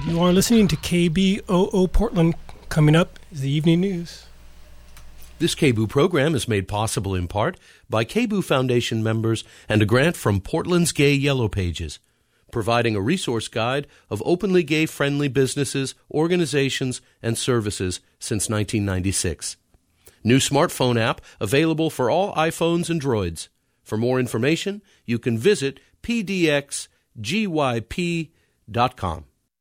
You are listening to KBOO Portland. Coming up is the evening news. This KBOO program is made possible in part by KBOO Foundation members and a grant from Portland's Gay Yellow Pages, providing a resource guide of openly gay-friendly businesses, organizations, and services since 1996. New smartphone app available for all iPhones and Droids. For more information, you can visit pdxgyp.com.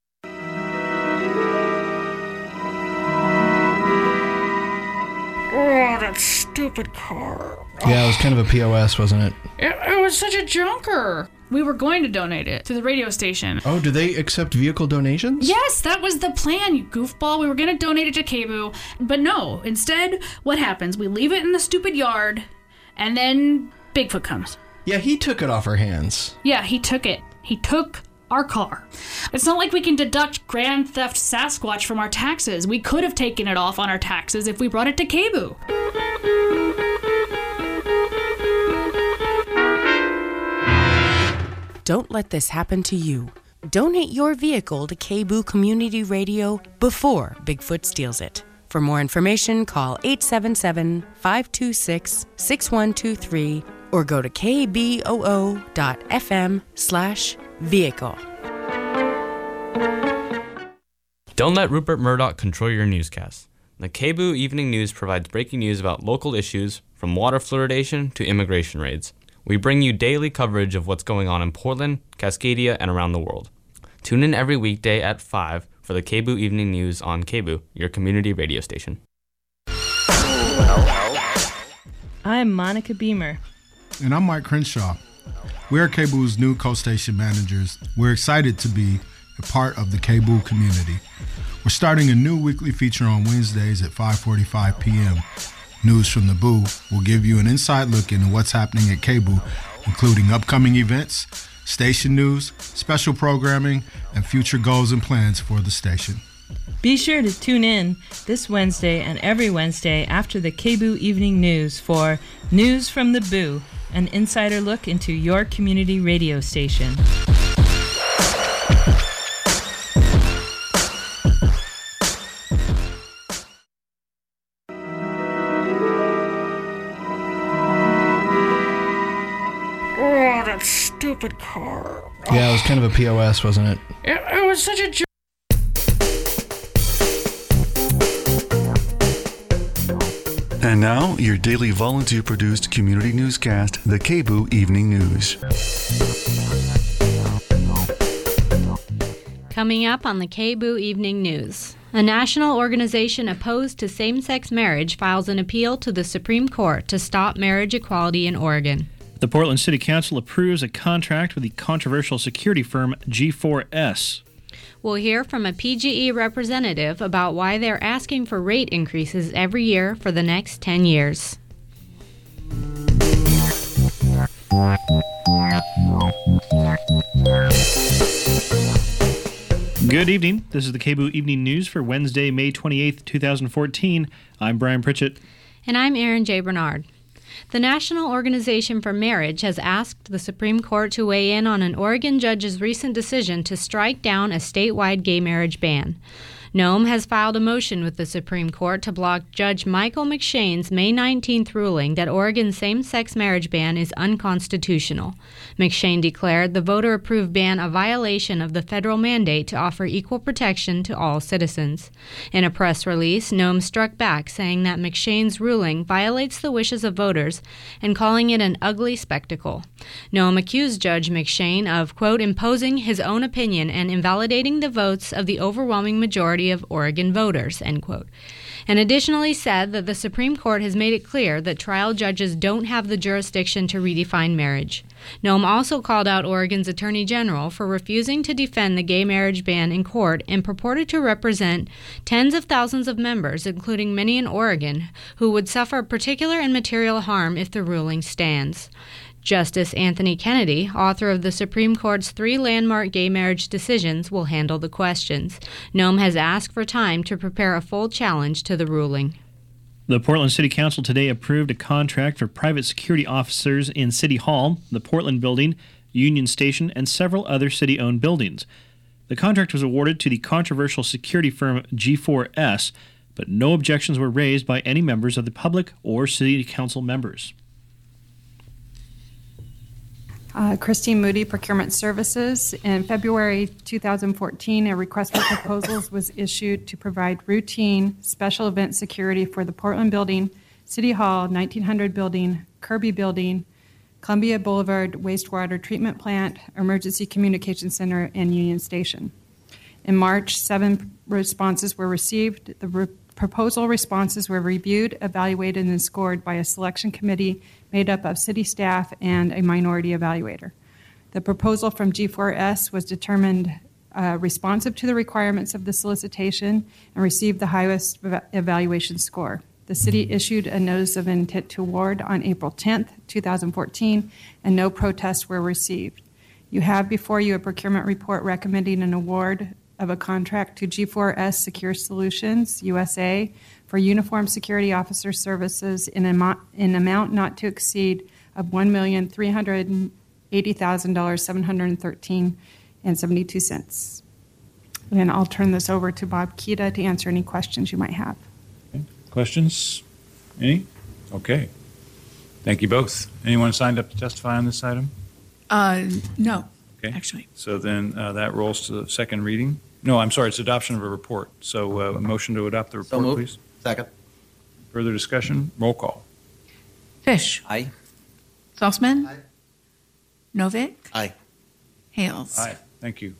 Oh, that stupid car. Yeah, it was kind of a POS, wasn't it? It was such a junker. We were going to donate it to the radio station. Oh, do they accept vehicle donations? Yes, that was the plan, you goofball. We were going to donate it to KBOO. But no, instead, what happens? We leave it in the stupid yard, and then Bigfoot comes. Yeah, he took it off our hands. Yeah, he took it. He took our car. It's not like we can deduct Grand Theft Sasquatch from our taxes. We could have taken it off on our taxes if we brought it to KBOO. Don't let this happen to you. Donate your vehicle to KBOO Community Radio before Bigfoot steals it. For more information, call 877-526-6123 or go to kboo.fm/vehicle. Don't let Rupert Murdoch control your newscast. The KBOO Evening News provides breaking news about local issues, from water fluoridation to immigration raids. We bring you daily coverage of what's going on in Portland, Cascadia, and around the world. Tune in every weekday at 5 for the KBOO Evening News on KBOO, your community radio station. I'm Monica Beamer. And I'm Mike Crenshaw. We're KBOO's new co-station managers. We're excited to be a part of the KBOO community. We're starting a new weekly feature on Wednesdays at 5:45 p.m. News from the Boo will give you an inside look into what's happening at KBOO, including upcoming events, station news, special programming, and future goals and plans for the station. Be sure to tune in this Wednesday and every Wednesday after the KBOO Evening News for News from the Boo, an insider look into your community radio station. Oh, that stupid car. Yeah, it was kind of a POS, wasn't it? It was such a And now, your daily volunteer-produced community newscast, the KBOO Evening News. Coming up on the KBOO Evening News. A national organization opposed to same-sex marriage files an appeal to the Supreme Court to stop marriage equality in Oregon. The Portland City Council approves a contract with the controversial security firm G4S. We'll hear from a PGE representative about why they're asking for rate increases every year for the next 10 years. Good evening. This is the KBOO Evening News for Wednesday, May 28th, 2014. I'm Brian Pritchett. And I'm Erin J. Bernard. The National Organization for Marriage has asked the Supreme Court to weigh in on an Oregon judge's recent decision to strike down a statewide gay marriage ban. Nome has filed a motion with the Supreme Court to block Judge Michael McShane's May 19th ruling that Oregon's same-sex marriage ban is unconstitutional. McShane declared the voter-approved ban a violation of the federal mandate to offer equal protection to all citizens. In a press release, Nome struck back, saying that McShane's ruling violates the wishes of voters and calling it an ugly spectacle. Nome accused Judge McShane of, quote, imposing his own opinion and invalidating the votes of the overwhelming majority of Oregon voters, end quote, and additionally said that the Supreme Court has made it clear that trial judges don't have the jurisdiction to redefine marriage. Nome also called out Oregon's Attorney General for refusing to defend the gay marriage ban in court and purported to represent tens of thousands of members, including many in Oregon, who would suffer particular and material harm if the ruling stands. Justice Anthony Kennedy, author of the Supreme Court's 3 landmark gay marriage decisions, will handle the questions. Nome has asked for time to prepare a full challenge to the ruling. The Portland City Council today approved a contract for private security officers in City Hall, the Portland Building, Union Station, and several other city-owned buildings. The contract was awarded to the controversial security firm G4S, but no objections were raised by any members of the public or City Council members. Christine Moody, Procurement Services. In February 2014, a request for proposals was issued to provide routine special event security for the Portland Building, City Hall, 1900 Building, Kirby Building, Columbia Boulevard Wastewater Treatment Plant, Emergency Communication Center, and Union Station. In March, 7 responses were received. The proposal responses were reviewed, evaluated, and scored by a selection committee made up of city staff and a minority evaluator. The proposal from G4S was determined responsive to the requirements of the solicitation and received the highest evaluation score. The city issued a notice of intent to award on April 10th, 2014, and no protests were received. You have before you a procurement report recommending an award of a contract to G4S Secure Solutions, USA, for uniform security officer services in an amount not to exceed of $1,380,713.72. And I'll turn this over to Bob Kita to answer any questions you might have. Okay. Questions? Any? Okay. Thank you both. Anyone signed up to testify on this item? No, okay. Actually. So then that rolls to the second reading. No, I'm sorry, it's adoption of a report. So a motion to adopt the report, please. Second. Further discussion? Roll call. Fish. Aye. Saltzman. Aye. Novick. Aye. Hales. Aye. Thank you.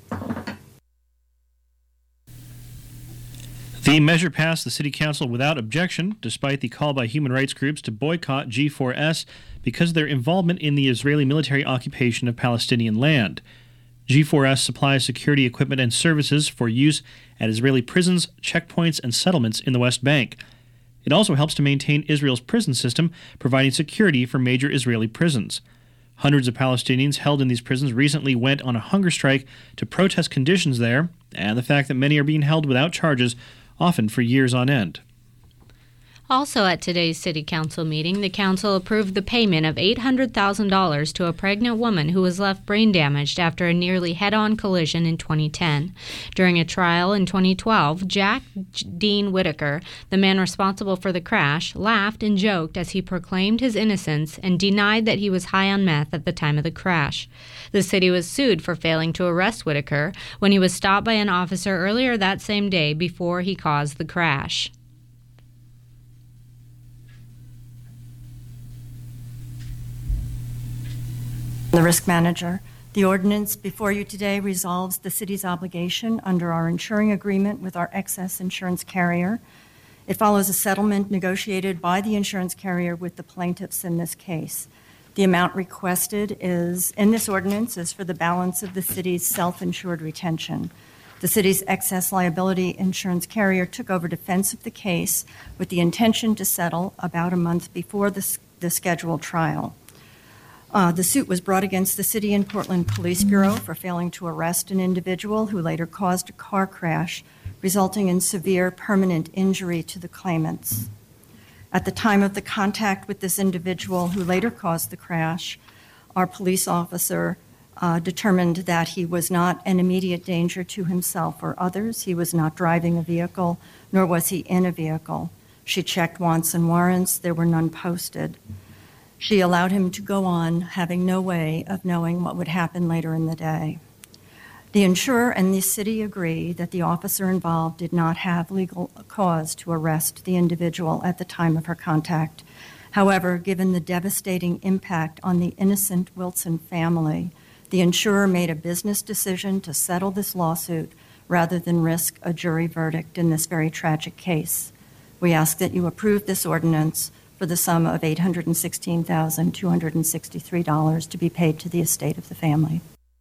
The measure passed the City Council without objection, despite the call by human rights groups to boycott G4S because of their involvement in the Israeli military occupation of Palestinian land. G4S supplies security equipment and services for use at Israeli prisons, checkpoints, and settlements in the West Bank. It also helps to maintain Israel's prison system, providing security for major Israeli prisons. Hundreds of Palestinians held in these prisons recently went on a hunger strike to protest conditions there and the fact that many are being held without charges, often for years on end. Also at today's City Council meeting, the Council approved the payment of $800,000 to a pregnant woman who was left brain damaged after a nearly head-on collision in 2010. During a trial in 2012, Jack Dean Whitaker, the man responsible for the crash, laughed and joked as he proclaimed his innocence and denied that he was high on meth at the time of the crash. The city was sued for failing to arrest Whitaker when he was stopped by an officer earlier that same day before he caused the crash. The risk manager. The ordinance before you today resolves the city's obligation under our insuring agreement with our excess insurance carrier. It follows a settlement negotiated by the insurance carrier with the plaintiffs in this case. The amount requested in this ordinance is for the balance of the city's self-insured retention. The city's excess liability insurance carrier took over defense of the case with the intention to settle about a month before the scheduled trial. The suit was brought against the City and Portland Police Bureau for failing to arrest an individual who later caused a car crash, resulting in severe permanent injury to the claimants. At the time of the contact with this individual who later caused the crash, our police officer determined that he was not an immediate danger to himself or others. He was not driving a vehicle, nor was he in a vehicle. She checked wants and warrants. There were none posted. She allowed him to go on, having no way of knowing what would happen later in the day. The insurer and the city agree that the officer involved did not have legal cause to arrest the individual at the time of her contact. However, given the devastating impact on the innocent Wilson family, the insurer made a business decision to settle this lawsuit rather than risk a jury verdict in this very tragic case. We ask that you approve this ordinance for the sum of $816,263 to be paid to the estate of the family.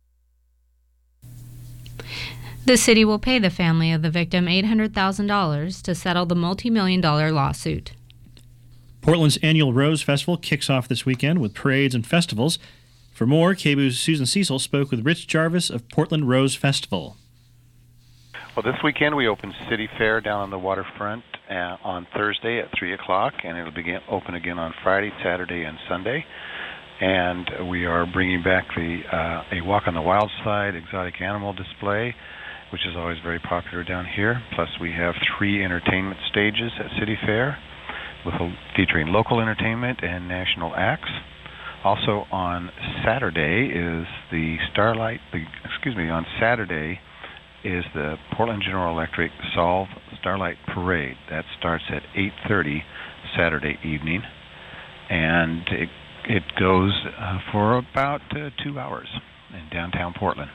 The city will pay the family of the victim $800,000 to settle the multi-million-dollar lawsuit. Portland's annual Rose Festival kicks off this weekend with parades and festivals. For more, KBOO's Susan Cecil spoke with Rich Jarvis of Portland Rose Festival. Well, this weekend we open City Fair down on the waterfront on Thursday at 3 o'clock, and it'll begin open again on Friday, Saturday, and Sunday. And we are bringing back a Walk on the Wild Side exotic animal display, which is always very popular down here. Plus, we have 3 entertainment stages at City Fair, featuring local entertainment and national acts. Also on Saturday is on Saturday is the Portland General Electric Solve Starlight Parade. That starts at 8:30 Saturday evening, and it goes for about 2 hours in downtown Portland.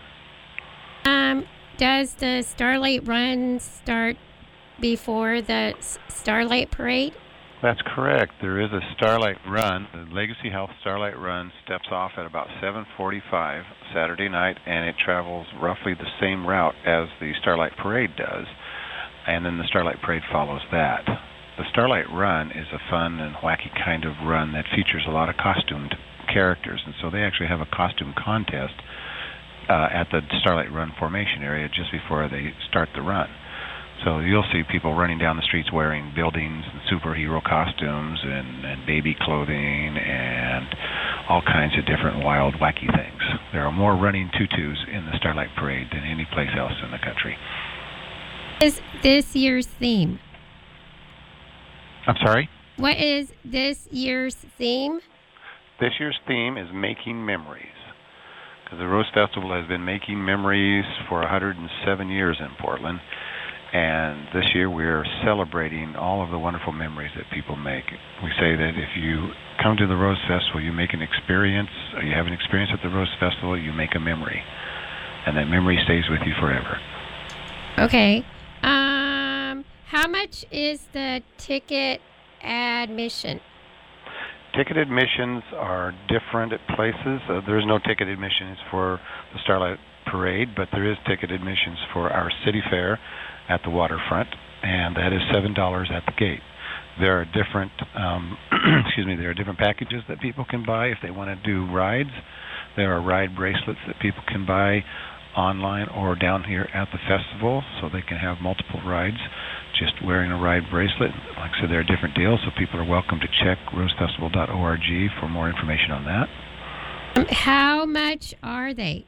Does the Starlight Run start before the Starlight Parade? That's correct. There is a Starlight Run. The Legacy Health Starlight Run steps off at about 7:45 Saturday night, and it travels roughly the same route as the Starlight Parade does, and then the Starlight Parade follows that. The Starlight Run is a fun and wacky kind of run that features a lot of costumed characters, and so they actually have a costume contest at the Starlight Run formation area just before they start the run. So you'll see people running down the streets wearing buildings and superhero costumes and baby clothing and all kinds of different wild, wacky things. There are more running tutus in the Starlight Parade than any place else in the country. Is this year's theme? I'm sorry? What is this year's theme? This year's theme is Making Memories, because the Rose Festival has been making memories for 107 years in Portland. And this year we're celebrating all of the wonderful memories that people make. We say that if you come to the Rose Festival, you make an experience, or you have an experience at the Rose Festival, you make a memory. And that memory stays with you forever. Okay. How much is the ticket admission? Ticket admissions are different at places. There's no ticket admissions for the Starlight Parade, but there is ticket admissions for our city fair at the waterfront, and that is $7 at the gate. There are different, there are different packages that people can buy if they want to do rides. There are ride bracelets that people can buy online or down here at the festival, so they can have multiple rides just wearing a ride bracelet. Like I said, there are different deals, so people are welcome to check rosefestival.org for more information on that. How much are they?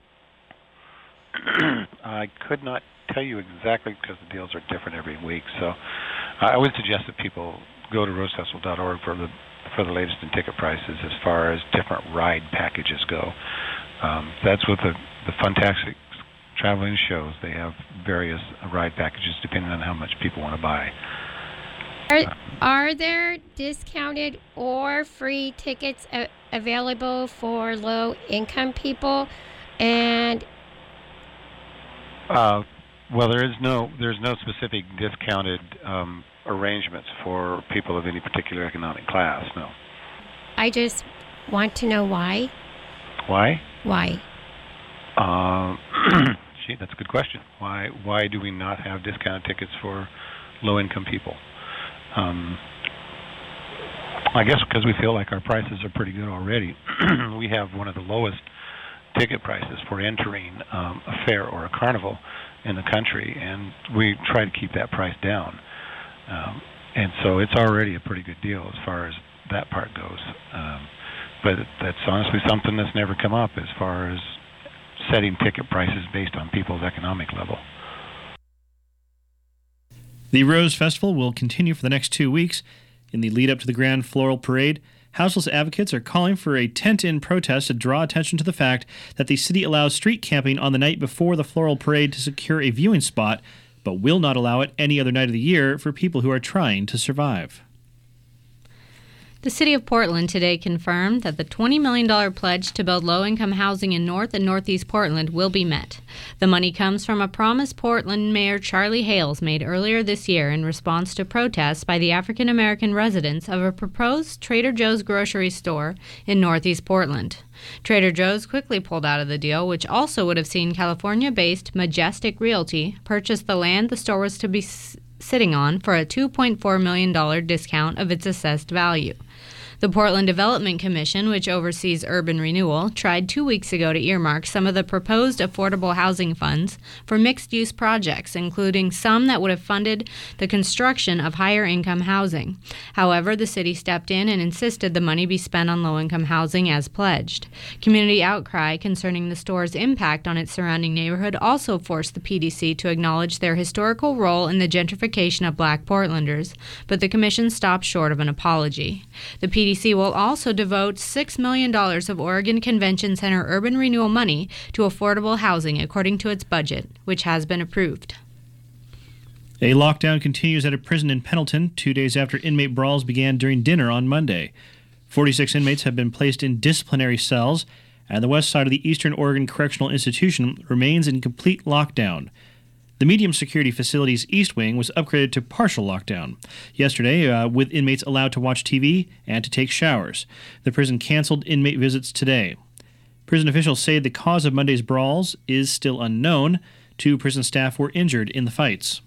I could not tell you exactly because the deals are different every week. So I would suggest that people go to rosefestival.org for the latest in ticket prices as far as different ride packages go. That's what the Funtastic Traveling shows. They have various ride packages depending on how much people want to buy. Are there discounted or free tickets available for low-income people? And well, there's no specific discounted arrangements for people of any particular economic class. No. I just want to know why. Why? Why? Gee, that's a good question. Why do we not have discounted tickets for low-income people? I guess because we feel like our prices are pretty good already. We have one of the lowest ticket prices for entering a fair or a carnival in the country, and we try to keep that price down. And so it's already a pretty good deal as far as that part goes. But that's honestly something that's never come up as far as setting ticket prices based on people's economic level. The Rose Festival will continue for the next 2 weeks. In the lead up to the Grand Floral Parade, houseless advocates are calling for a tent-in protest to draw attention to the fact that the city allows street camping on the night before the floral parade to secure a viewing spot, but will not allow it any other night of the year for people who are trying to survive. The City of Portland today confirmed that the $20 million pledge to build low-income housing in North and Northeast Portland will be met. The money comes from a promise Portland Mayor Charlie Hales made earlier this year in response to protests by the African-American residents of a proposed Trader Joe's grocery store in Northeast Portland. Trader Joe's quickly pulled out of the deal, which also would have seen California-based Majestic Realty purchase the land the store was to be sitting on for a $2.4 million discount of its assessed value. The Portland Development Commission, which oversees urban renewal, tried 2 weeks ago to earmark some of the proposed affordable housing funds for mixed-use projects, including some that would have funded the construction of higher-income housing. However, the city stepped in and insisted the money be spent on low-income housing as pledged. Community outcry concerning the store's impact on its surrounding neighborhood also forced the PDC to acknowledge their historical role in the gentrification of Black Portlanders, but the commission stopped short of an apology. The PDC will also devote $6 million of Oregon Convention Center urban renewal money to affordable housing according to its budget, which has been approved. A lockdown continues at a prison in Pendleton 2 days after inmate brawls began during dinner on Monday. 46 inmates have been placed in disciplinary cells, and the west side of the Eastern Oregon Correctional Institution remains in complete lockdown. The medium security facility's East Wing was upgraded to partial lockdown yesterday, with inmates allowed to watch TV and to take showers. The prison canceled inmate visits today. Prison officials say the cause of Monday's brawls is still unknown. 2 prison staff were injured in the fights.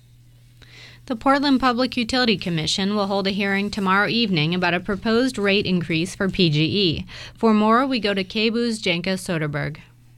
The Portland Public Utility Commission will hold a hearing tomorrow evening about a proposed rate increase for PGE. For more, we go to KBOO's Jenka Soderberg.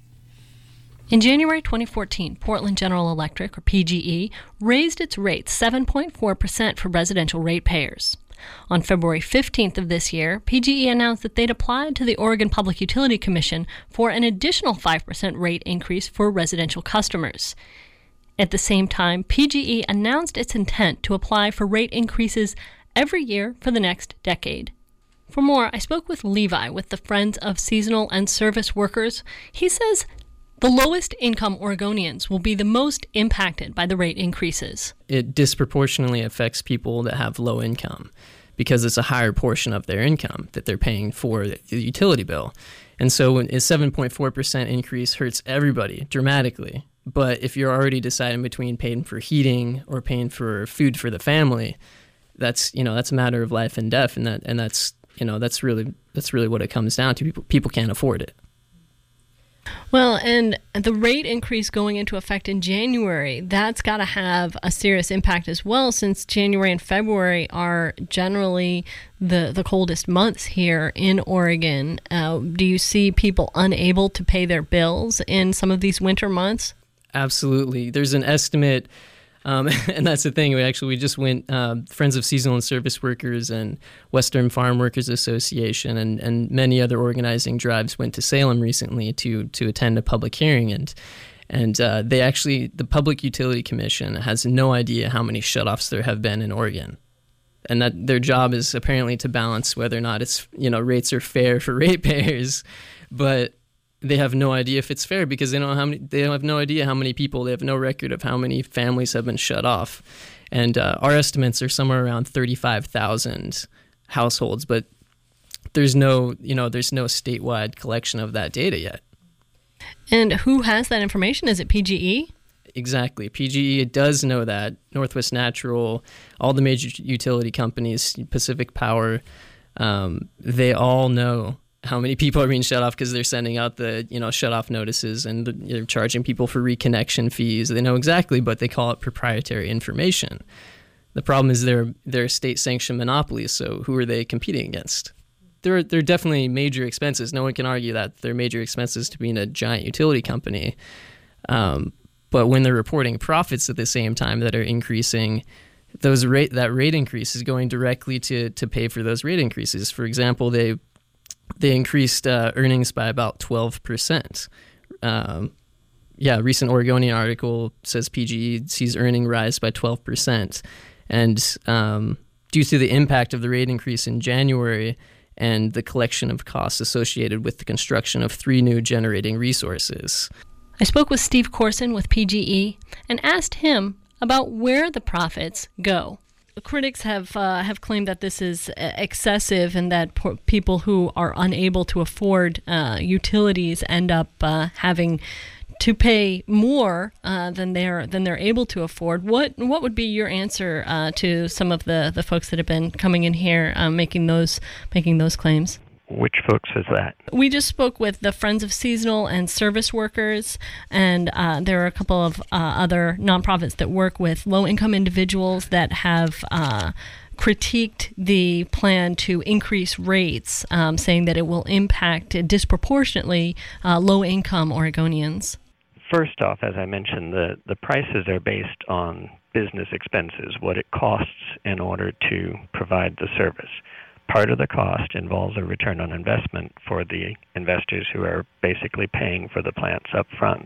In January 2014, Portland General Electric, or PGE, raised its rates 7.4% for residential ratepayers. On February 15th of this year, PGE announced that they'd applied to the Oregon Public Utility Commission for an additional 5% rate increase for residential customers. At the same time, PGE announced its intent to apply for rate increases every year for the next decade. For more, I spoke with Levi with the Friends of Seasonal and Service Workers. He says the lowest income Oregonians will be the most impacted by the rate increases. It disproportionately affects people that have low income because it's a higher portion of their income that they're paying for the utility bill. And so a 7.4% increase hurts everybody dramatically. But if you're already deciding between paying for heating or paying for food for the family, that's a matter of life and death, and that's really what it comes down to. People can't afford it. Well, and the rate increase going into effect in January, that's got to have a serious impact as well, since January and February are generally the coldest months here in Oregon. Do you see people unable to pay their bills in some of these winter months? Absolutely. There's an estimate, and that's the thing. We just went, Friends of Seasonal and Service Workers and Western Farm Workers Association and many other organizing drives went to Salem recently to attend a public hearing. And the Public Utility Commission has no idea how many shutoffs there have been in Oregon. And that their job is apparently to balance whether or not it's, rates are fair for ratepayers. But they have no idea if it's fair because they have no idea how many people, they have no record of how many families have been shut off. And our estimates are somewhere around 35,000 households, but there's no statewide collection of that data yet. And who has that information? Is it PGE? Exactly. PGE does know that. Northwest Natural, all the major utility companies, Pacific Power, they all know how many people are being shut off because they're sending out the shut-off notices and they're charging people for reconnection fees. They know exactly, but they call it proprietary information. The problem is they're state-sanctioned monopolies, so who are they competing against? There are definitely major expenses. No one can argue that there are major expenses to being a giant utility company. But when they're reporting profits at the same time that are increasing, that rate increase is going directly to pay for those rate increases. For example, they increased earnings by about 12%. Recent Oregonian article says PGE sees earning rise by 12%. And due to the impact of the rate increase in January and the collection of costs associated with the construction of 3 new generating resources. I spoke with Steve Corson with PGE and asked him about where the profits go. Critics have claimed that this is excessive and that people who are unable to afford utilities end up having to pay more than they're able to afford. What would be your answer to some of the folks that have been coming in here making those claims? Which folks is that? We just spoke with the Friends of Seasonal and Service Workers, and there are a couple of other nonprofits that work with low-income individuals that have critiqued the plan to increase rates, saying that it will impact disproportionately low-income Oregonians. First off, as I mentioned, the prices are based on business expenses, what it costs in order to provide the service. Part of the cost involves a return on investment for the investors who are basically paying for the plants up front.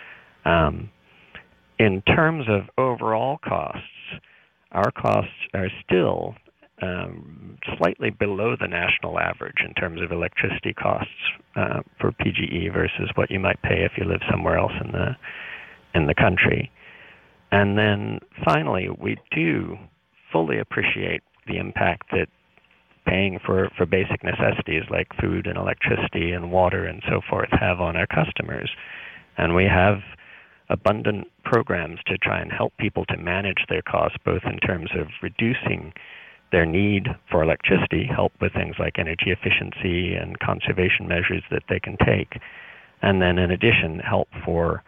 In terms of overall costs, our costs are still slightly below the national average in terms of electricity costs for PGE versus what you might pay if you live somewhere else in the country. And then finally, we do fully appreciate the impact that paying for basic necessities like food and electricity and water and so forth have on our customers. And we have abundant programs to try and help people to manage their costs, both in terms of reducing their need for electricity, help with things like energy efficiency and conservation measures that they can take, and then in addition, help for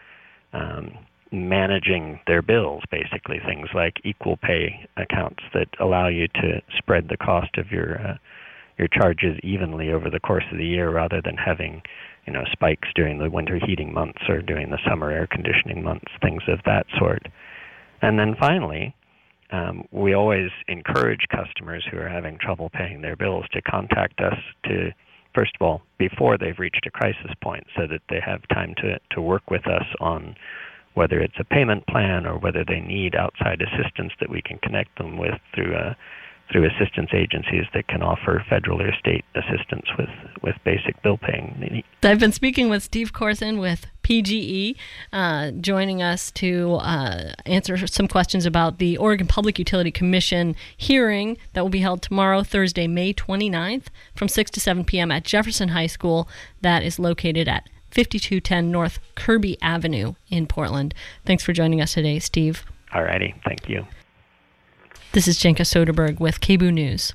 managing their bills, basically things like equal pay accounts that allow you to spread the cost of your charges evenly over the course of the year rather than having spikes during the winter heating months or during the summer air conditioning months, things of that sort. And then finally, we always encourage customers who are having trouble paying their bills to contact us to, first of all, before they've reached a crisis point so that they have time to work with us on whether it's a payment plan or whether they need outside assistance that we can connect them with through assistance agencies that can offer federal or state assistance with basic bill paying. I've been speaking with Steve Corson with PGE, joining us to answer some questions about the Oregon Public Utility Commission hearing that will be held tomorrow, Thursday, May 29th, from 6 to 7 p.m. at Jefferson High School. That is located at 5210 North Kirby Avenue in Portland. Thanks for joining us today, Steve. All righty. Thank you. This is Jenka Soderberg with KBOO News.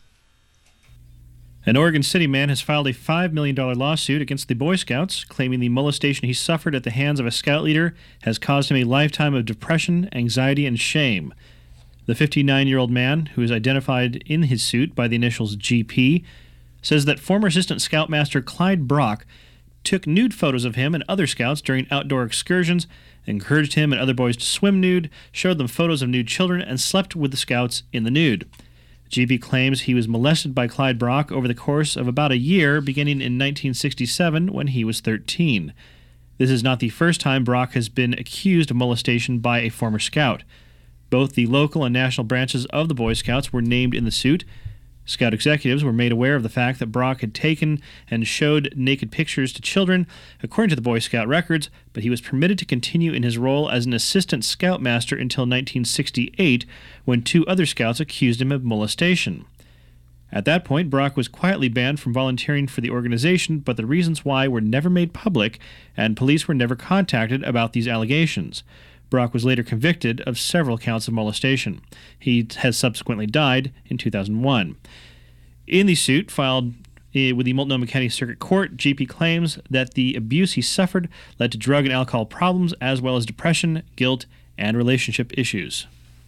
An Oregon City man has filed a $5 million lawsuit against the Boy Scouts, claiming the molestation he suffered at the hands of a Scout leader has caused him a lifetime of depression, anxiety, and shame. The 59-year-old man, who is identified in his suit by the initials GP, says that former Assistant Scoutmaster Clyde Brock took nude photos of him and other Scouts during outdoor excursions, encouraged him and other boys to swim nude, showed them photos of nude children, and slept with the Scouts in the nude. GP claims he was molested by Clyde Brock over the course of about a year, beginning in 1967 when he was 13. This is not the first time Brock has been accused of molestation by a former Scout. Both the local and national branches of the Boy Scouts were named in the suit. Scout executives were made aware of the fact that Brock had taken and showed naked pictures to children, according to the Boy Scout records, but he was permitted to continue in his role as an assistant scoutmaster until 1968, when two other Scouts accused him of molestation. At that point, Brock was quietly banned from volunteering for the organization, but the reasons why were never made public, and police were never contacted about these allegations. Brock was later convicted of several counts of molestation. He has subsequently died in 2001. In the suit filed with the Multnomah County Circuit Court, GP claims that the abuse he suffered led to drug and alcohol problems, as well as depression, guilt, and relationship issues.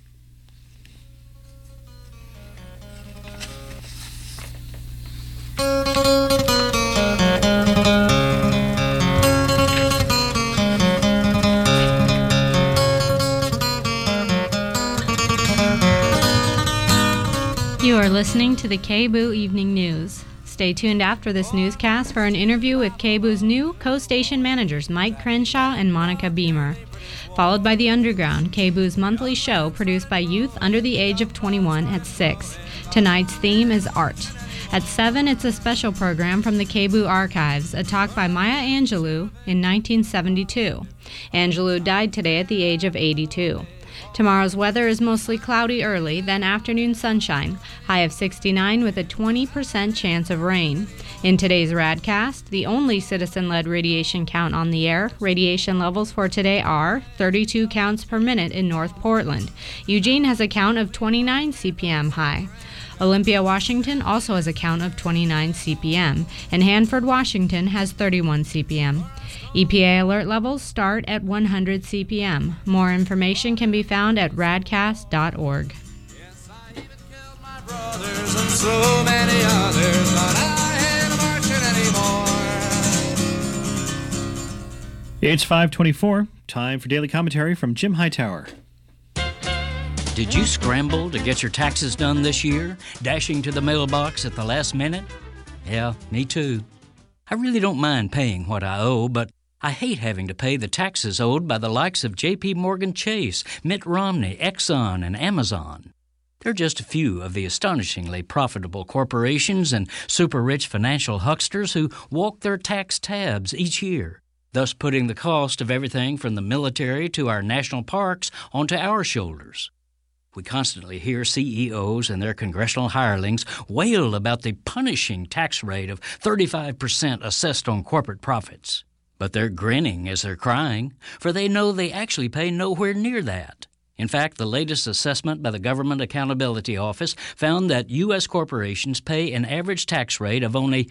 You are listening to the KBOO Evening News. Stay tuned after this newscast for an interview with KBOO's new co-station managers Mike Crenshaw and Monica Beamer. Followed by The Underground, KBOO's monthly show produced by youth under the age of 21 at 6. Tonight's theme is art. At 7, it's a special program from the KBOO archives, a talk by Maya Angelou in 1972. Angelou died today at the age of 82. Tomorrow's weather is mostly cloudy early, then afternoon sunshine, high of 69 with a 20% chance of rain. In today's Radcast, the only citizen-led radiation count on the air, radiation levels for today are 32 counts per minute in North Portland. Eugene has a count of 29 CPM high. Olympia, Washington also has a count of 29 CPM, and Hanford, Washington has 31 CPM. EPA alert levels start at 100 CPM. More information can be found at radcast.org. so many others, but I ain't marching anymore. It's 5:24. Time for Daily Commentary from Jim Hightower. Did you scramble to get your taxes done this year, dashing to the mailbox at the last minute? Yeah, me too. I really don't mind paying what I owe, but I hate having to pay the taxes owed by the likes of J.P. Morgan Chase, Mitt Romney, Exxon, and Amazon. They're just a few of the astonishingly profitable corporations and super-rich financial hucksters who walk their tax tabs each year, thus putting the cost of everything from the military to our national parks onto our shoulders. We constantly hear CEOs and their congressional hirelings wail about the punishing tax rate of 35% assessed on corporate profits. But they're grinning as they're crying, for they know they actually pay nowhere near that. In fact, the latest assessment by the Government Accountability Office found that U.S. corporations pay an average tax rate of only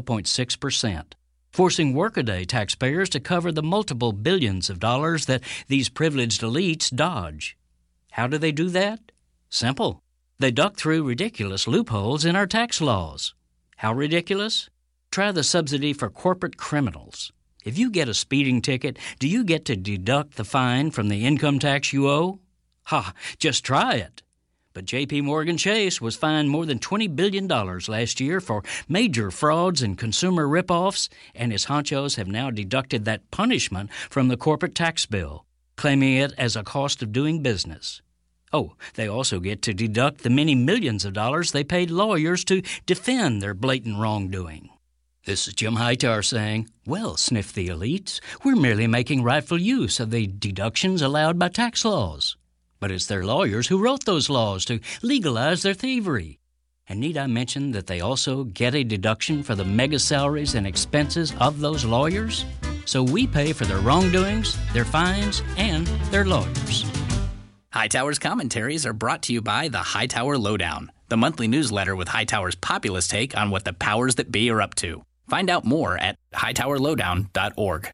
12.6%, forcing workaday taxpayers to cover the multiple billions of dollars that these privileged elites dodge. How do they do that? Simple. They duck through ridiculous loopholes in our tax laws. How ridiculous? Try the subsidy for corporate criminals. If you get a speeding ticket, do you get to deduct the fine from the income tax you owe? Ha, just try it. But J.P. Morgan Chase was fined more than $20 billion last year for major frauds and consumer rip-offs, and his honchos have now deducted that punishment from the corporate tax bill, claiming it as a cost of doing business. Oh, they also get to deduct the many millions of dollars they paid lawyers to defend their blatant wrongdoing. This is Jim Hightower saying, well, sniff the elites, we're merely making rightful use of the deductions allowed by tax laws. But it's their lawyers who wrote those laws to legalize their thievery. And need I mention that they also get a deduction for the mega salaries and expenses of those lawyers? So we pay for their wrongdoings, their fines, and their lawyers. Hightower's commentaries are brought to you by the Hightower Lowdown, the monthly newsletter with Hightower's populist take on what the powers that be are up to. Find out more at hightowerlowdown.org.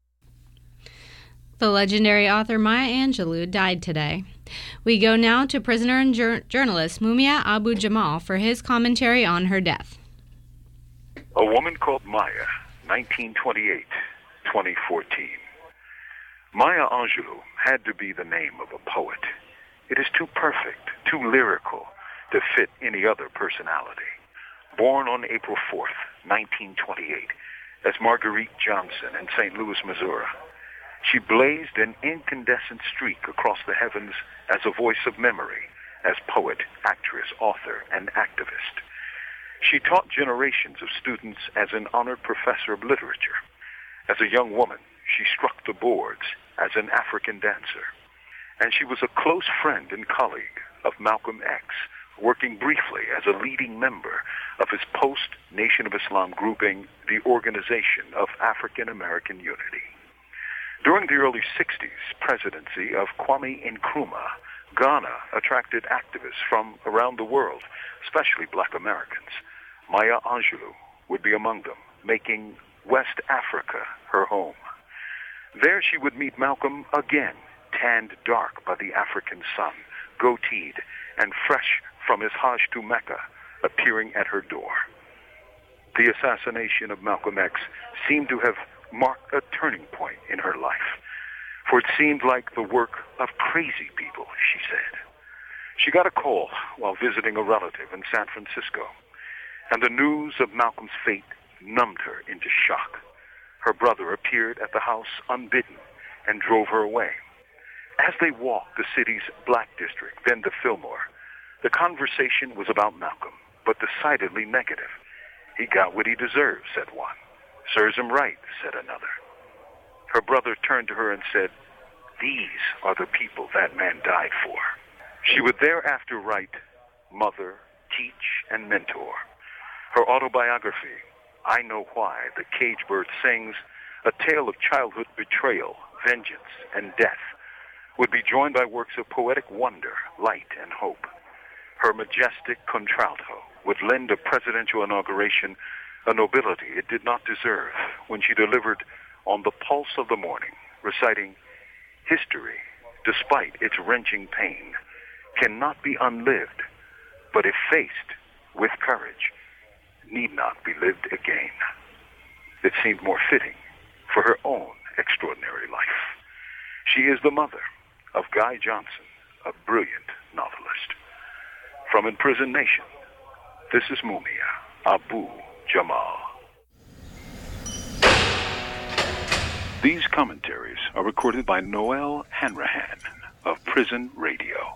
The legendary author Maya Angelou died today. We go now to prisoner and journalist Mumia Abu-Jamal for his commentary on her death. A Woman Called Maya, 1928-2014. Maya Angelou had to be the name of a poet. It is too perfect, too lyrical to fit any other personality. Born on April 4th, 1928, as Marguerite Johnson in St. Louis, Missouri, she blazed an incandescent streak across the heavens as a voice of memory, as poet, actress, author, and activist. She taught generations of students as an honored professor of literature. As a young woman, she struck the boards as an African dancer. And she was a close friend and colleague of Malcolm X, working briefly as a leading member of his post-Nation of Islam grouping, the Organization of African American Unity. During the early 60s presidency of Kwame Nkrumah, Ghana attracted activists from around the world, especially black Americans. Maya Angelou would be among them, making West Africa her home. There she would meet Malcolm again, tanned dark by the African sun, goateed, and fresh from his Hajj to Mecca, appearing at her door. The assassination of Malcolm X seemed to have marked a turning point in her life, for it seemed like the work of crazy people, she said. She got a call while visiting a relative in San Francisco, and the news of Malcolm's fate numbed her into shock. Her brother appeared at the house unbidden and drove her away. As they walked the city's Black District, then the Fillmore, the conversation was about Malcolm, but decidedly negative. He got what he deserved, said one. Serves him right, said another. Her brother turned to her and said, these are the people that man died for. She would thereafter write, mother, teach, and mentor. Her autobiography, I Know Why the Cage Bird Sings, a tale of childhood betrayal, vengeance, and death, would be joined by works of poetic wonder, light, and hope. Her majestic contralto would lend a presidential inauguration a nobility it did not deserve when she delivered On the Pulse of the Morning, reciting, history, despite its wrenching pain, cannot be unlived, but if faced, with courage, need not be lived again. It seemed more fitting for her own extraordinary life. She is the mother of Guy Johnson, a brilliant novelist. From Imprisoned Nation, this is Mumia Abu Jamal. These commentaries are recorded by Noel Hanrahan of Prison Radio.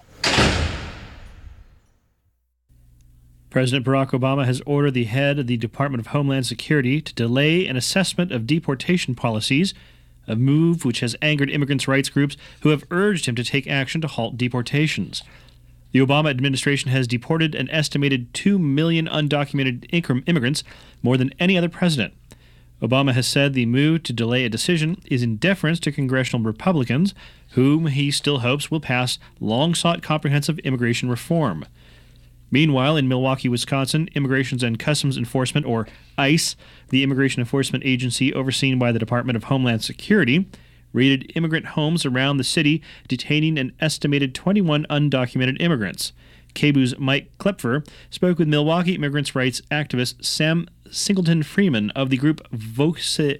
President Barack Obama has ordered the head of the Department of Homeland Security to delay an assessment of deportation policies, a move which has angered immigrants' rights groups who have urged him to take action to halt deportations. The Obama administration has deported an estimated 2 million undocumented immigrants, more than any other president. Obama has said the move to delay a decision is in deference to congressional Republicans, whom he still hopes will pass long-sought comprehensive immigration reform. Meanwhile, in Milwaukee, Wisconsin, Immigration and Customs Enforcement, or ICE, the immigration enforcement agency overseen by the Department of Homeland Security, raided immigrant homes around the city, detaining an estimated 21 undocumented immigrants. KBOO's Mike Klepfer spoke with Milwaukee immigrants' rights activist Sam Singleton Freeman of the group Voces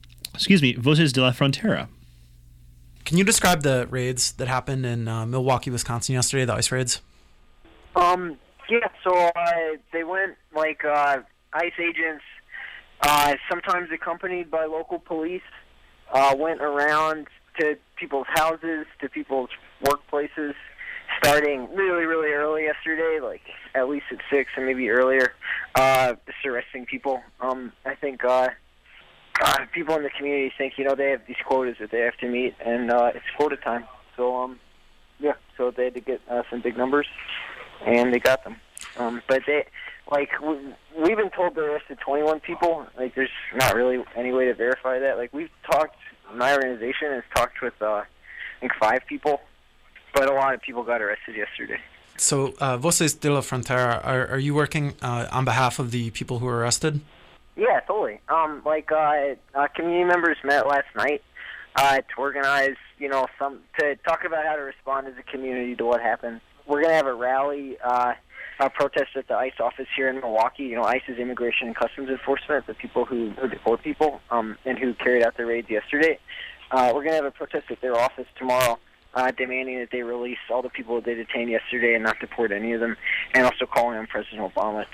de la Frontera. Can you describe the raids that happened in Milwaukee, Wisconsin yesterday, the ICE raids? Yeah, so they went like ICE agents, sometimes accompanied by local police, went around to people's houses, to people's workplaces, starting really, really early yesterday, like at least at 6 and maybe earlier, just arresting people. I think people in the community think, they have these quotas that they have to meet, and it's quota time. So, so they had to get some big numbers, and they got them. But they, we've been told they arrested 21 people. Like, there's not really any way to verify that. Like, we've talked, my organization has talked with, I think, 5 people, but a lot of people got arrested yesterday. So, Voces de la Frontera, are you working on behalf of the people who were arrested? Yeah, totally. Community members met last night to organize, to talk about how to respond as a community to what happened. We're going to have a rally, a protest at the ICE office here in Milwaukee. ICE is Immigration and Customs Enforcement, the people who deport people and who carried out the raids yesterday. We're going to have a protest at their office tomorrow, demanding that they release all the people that they detained yesterday and not deport any of them, and also calling on President Obama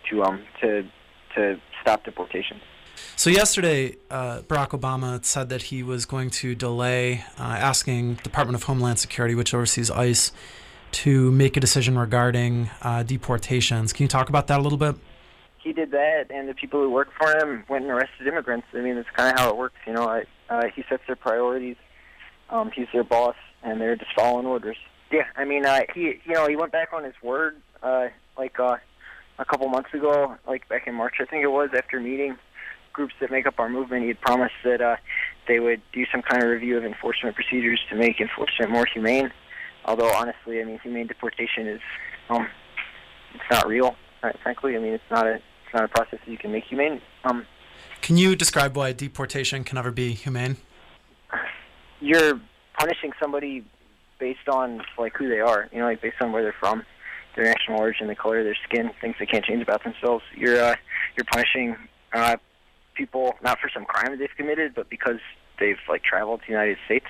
to stop deportation. So yesterday, Barack Obama said that he was going to delay asking Department of Homeland Security, which oversees ICE, to make a decision regarding deportations. Can you talk about that a little bit? He did that, and the people who work for him went and arrested immigrants. I mean, that's kind of how it works. He sets their priorities. He's their boss, and they're just following orders. Yeah, I mean, he went back on his word, a couple months ago, like back in March, I think it was, after meeting groups that make up our movement. He had promised that they would do some kind of review of enforcement procedures to make enforcement more humane. Although, honestly, I mean, humane deportation is, it's not real, right, frankly. I mean, it's not a process that you can make humane. Can you describe why deportation can never be humane? You're punishing somebody based on, who they are, based on where they're from, their national origin, the color of their skin, things they can't change about themselves. You're punishing people not for some crime that they've committed, but because they've, traveled to the United States.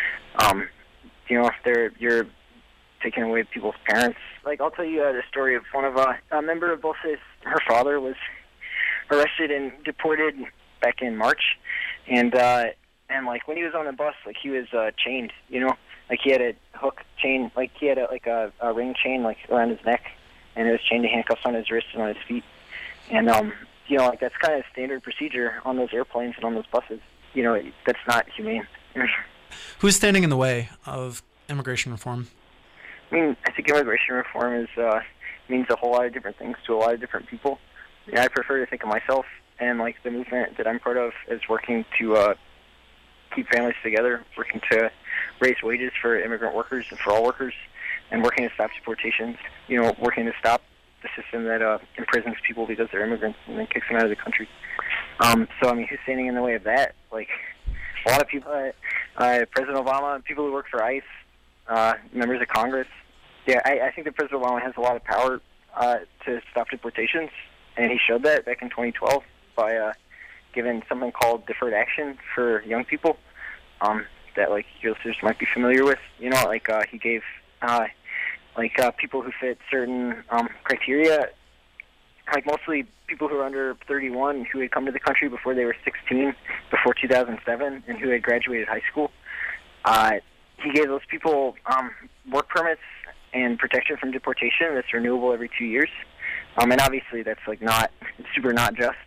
You're taking away people's parents. I'll tell you the story of one of a member of Voces. Her father was arrested and deported back in March, and when he was on the bus, he was chained. He had a hook chain, he had a ring chain around his neck, and it was chained to handcuffs on his wrists and on his feet. And that's kind of standard procedure on those airplanes and on those buses. That's not humane. Who's standing in the way of immigration reform? I mean, I think immigration reform means a whole lot of different things to a lot of different people. I prefer to think of myself and the movement that I'm part of as working to keep families together, working to raise wages for immigrant workers and for all workers, and working to stop deportations. Working to stop the system that imprisons people because they're immigrants and then kicks them out of the country. So I mean, who's standing in the way of that? A lot of people, President Obama, people who work for ICE, members of Congress. Yeah, I think that President Obama has a lot of power to stop deportations, and he showed that back in 2012 by giving something called deferred action for young people that like your listeners might be familiar with. You know, like he gave people who fit certain criteria, like mostly people who are under 31 who had come to the country before they were 16, before 2007, and who had graduated high school. He gave those people work permits and protection from deportation that's renewable every 2 years. And obviously that's like not just,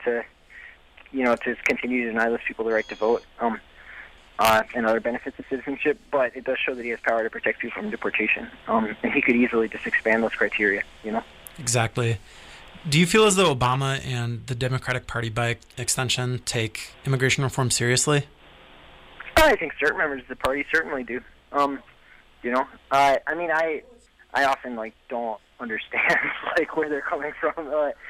to continue to deny those people the right to vote and other benefits of citizenship, but it does show that he has power to protect people from deportation. And he could easily just expand those criteria, Exactly. Do you feel as though Obama and the Democratic Party, by extension, take immigration reform seriously? I think certain members of the party certainly do. I often don't understand where they're coming from.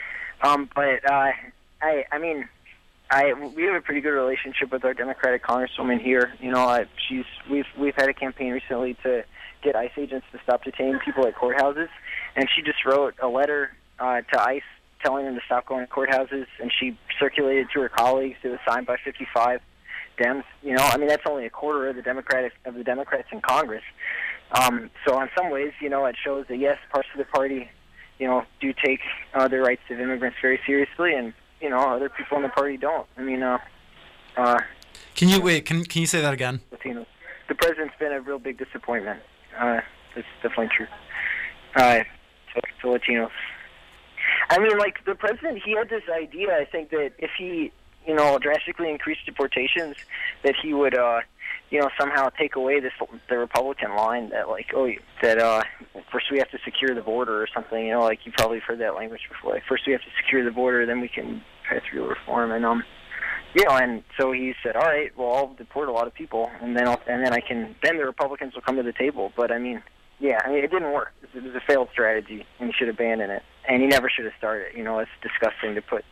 We have a pretty good relationship with our Democratic Congresswoman here. We've had a campaign recently to get ICE agents to stop detaining people at courthouses, and she just wrote a letter to ICE telling them to stop going to courthouses, and she circulated to her colleagues. It was signed by 55 Dems. That's only a quarter of the Democrats in Congress. So in some ways, it shows that yes, parts of the party, do take the rights of immigrants very seriously, and other people in the party don't. Can you say that again? Latinos. The president's been a real big disappointment. It's definitely true. To Latinos. The president, he had this idea, I think, that if he, drastically increased deportations, that he would, somehow take away the Republican line that, first we have to secure the border or something, you've probably heard that language before. First we have to secure the border, then we can pass real reform. And, and so he said, all right, well, I'll deport a lot of people, and then then the Republicans will come to the table. But, it didn't work. It was a failed strategy, and he should abandon it. And he never should have started. It's disgusting to put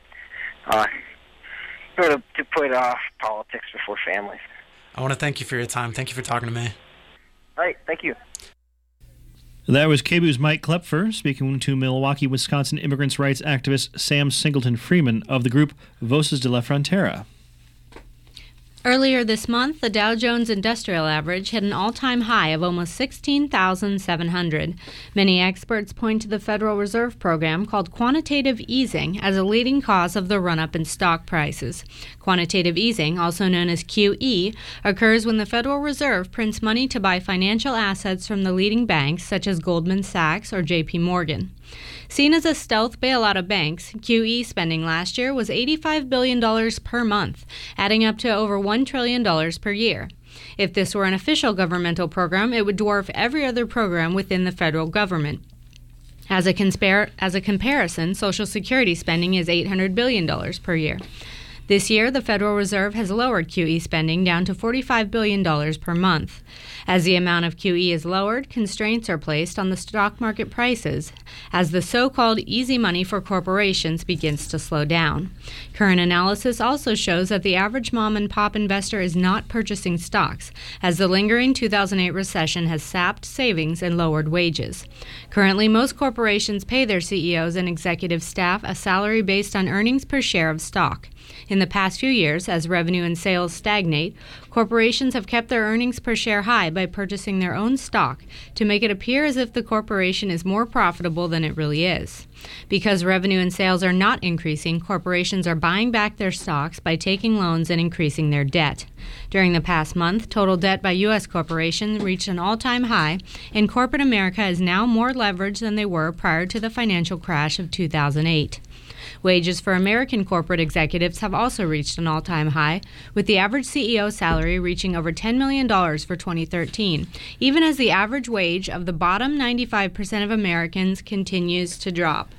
politics before families. I want to thank you for your time. Thank you for talking to me. All right, thank you. That was KBOO's Mike Klepfer speaking to Milwaukee, Wisconsin immigrants' rights activist Sam Singleton Freeman of the group Voces de la Frontera. Earlier this month, the Dow Jones Industrial Average hit an all-time high of almost 16,700. Many experts point to the Federal Reserve program called quantitative easing as a leading cause of the run-up in stock prices. Quantitative easing, also known as QE, occurs when the Federal Reserve prints money to buy financial assets from the leading banks such as Goldman Sachs or J.P. Morgan. Seen as a stealth bailout of banks, QE spending last year was $85 billion per month, adding up to over $1 trillion per year. If this were an official governmental program, it would dwarf every other program within the federal government. As a comparison, Social Security spending is $800 billion per year. This year, the Federal Reserve has lowered QE spending down to $45 billion per month. As the amount of QE is lowered, constraints are placed on the stock market prices as the so-called easy money for corporations begins to slow down. Current analysis also shows that the average mom-and-pop investor is not purchasing stocks, as the lingering 2008 recession has sapped savings and lowered wages. Currently, most corporations pay their CEOs and executive staff a salary based on earnings per share of stock. In the past few years, as revenue and sales stagnate, corporations have kept their earnings per share high by purchasing their own stock to make it appear as if the corporation is more profitable than it really is. Because revenue and sales are not increasing, corporations are buying back their stocks by taking loans and increasing their debt. During the past month, total debt by U.S. corporations reached an all-time high, and corporate America is now more leveraged than they were prior to the financial crash of 2008. Wages for American corporate executives have also reached an all-time high, with the average CEO salary reaching over $10 million for 2013, even as the average wage of the bottom 95% of Americans continues to drop.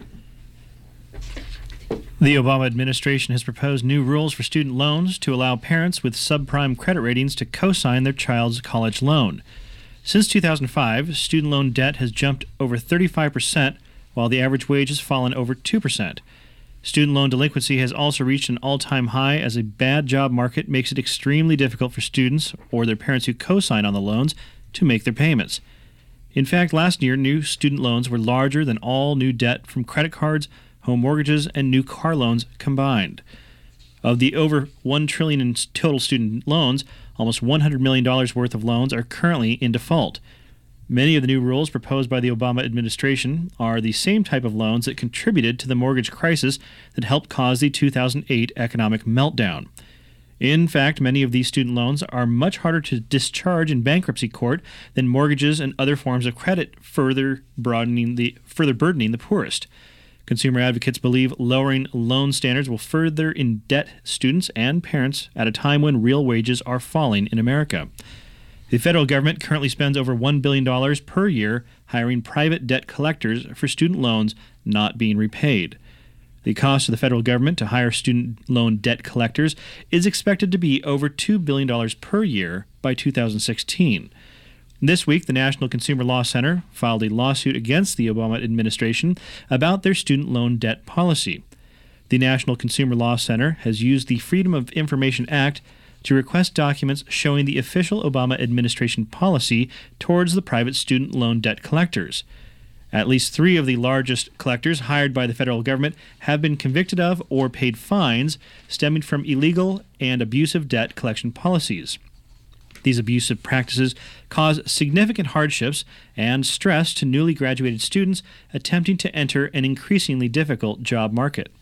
The Obama administration has proposed new rules for student loans to allow parents with subprime credit ratings to co-sign their child's college loan. Since 2005, student loan debt has jumped over 35%, while the average wage has fallen over 2%. Student loan delinquency has also reached an all-time high as a bad job market makes it extremely difficult for students or their parents who co-sign on the loans to make their payments. In fact, last year, new student loans were larger than all new debt from credit cards, home mortgages, and new car loans combined. Of the over $1 trillion in total student loans, almost $100 million worth of loans are currently in default. Many of the new rules proposed by the Obama administration are the same type of loans that contributed to the mortgage crisis that helped cause the 2008 economic meltdown. In fact, many of these student loans are much harder to discharge in bankruptcy court than mortgages and other forms of credit, further burdening the poorest. Consumer advocates believe lowering loan standards will further indebt students and parents at a time when real wages are falling in America. The federal government currently spends over $1 billion per year hiring private debt collectors for student loans not being repaid. The cost of the federal government to hire student loan debt collectors is expected to be over $2 billion per year by 2016. This week, the National Consumer Law Center filed a lawsuit against the Obama administration about their student loan debt policy. The National Consumer Law Center has used the Freedom of Information Act to request documents showing the official Obama administration policy towards the private student loan debt collectors. At least 3 of the largest collectors hired by the federal government have been convicted of or paid fines stemming from illegal and abusive debt collection policies. These abusive practices cause significant hardships and stress to newly graduated students attempting to enter an increasingly difficult job market.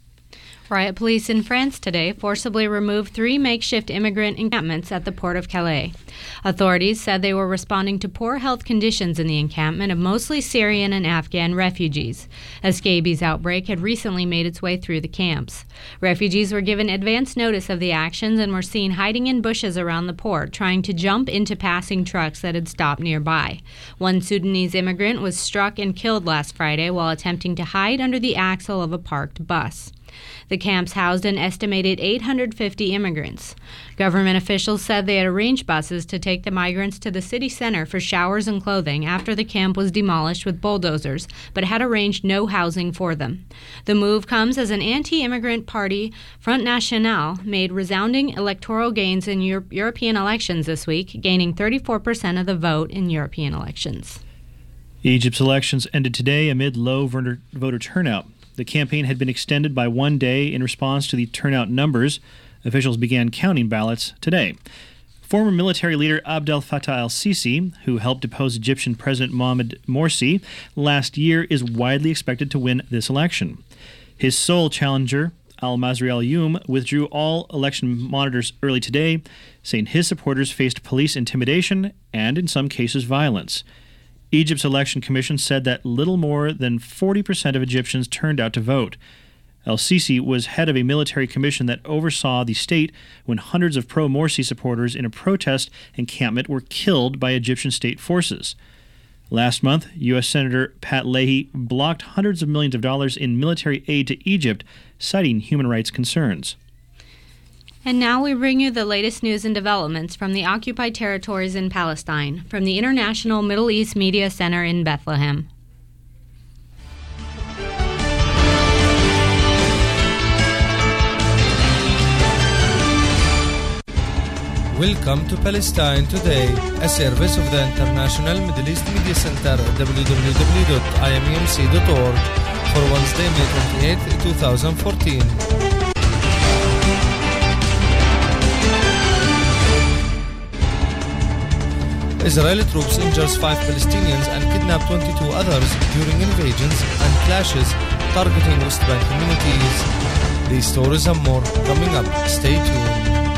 Riot police in France today forcibly removed 3 makeshift immigrant encampments at the port of Calais. Authorities said they were responding to poor health conditions in the encampment of mostly Syrian and Afghan refugees. A scabies outbreak had recently made its way through the camps. Refugees were given advance notice of the actions and were seen hiding in bushes around the port, trying to jump into passing trucks that had stopped nearby. One Sudanese immigrant was struck and killed last Friday while attempting to hide under the axle of a parked bus. The camps housed an estimated 850 immigrants. Government officials said they had arranged buses to take the migrants to the city center for showers and clothing after the camp was demolished with bulldozers, but had arranged no housing for them. The move comes as an anti-immigrant party, Front National, made resounding electoral gains in European elections this week, gaining 34% of the vote in European elections. Egypt's elections ended today amid low voter turnout. The campaign had been extended by 1 day in response to the turnout numbers. Officials began counting ballots today. Former military leader Abdel Fattah el-Sisi, who helped depose Egyptian President Mohamed Morsi last year, is widely expected to win this election. His sole challenger, al-Masri al-Youm, withdrew all election monitors early today, saying his supporters faced police intimidation and, in some cases, violence. Egypt's election commission said that little more than 40% of Egyptians turned out to vote. El-Sisi was head of a military commission that oversaw the state when hundreds of pro-Morsi supporters in a protest encampment were killed by Egyptian state forces. Last month, U.S. Senator Pat Leahy blocked hundreds of millions of dollars in military aid to Egypt, citing human rights concerns. And now we bring you the latest news and developments from the occupied territories in Palestine, from the International Middle East Media Center in Bethlehem. Welcome to Palestine Today, a service of the International Middle East Media Center at www.imemc.org for Wednesday, May 28, 2014. Israeli troops injures 5 Palestinians and kidnap 22 others during invasions and clashes targeting West Bank communities. These stories and more coming up. Stay tuned.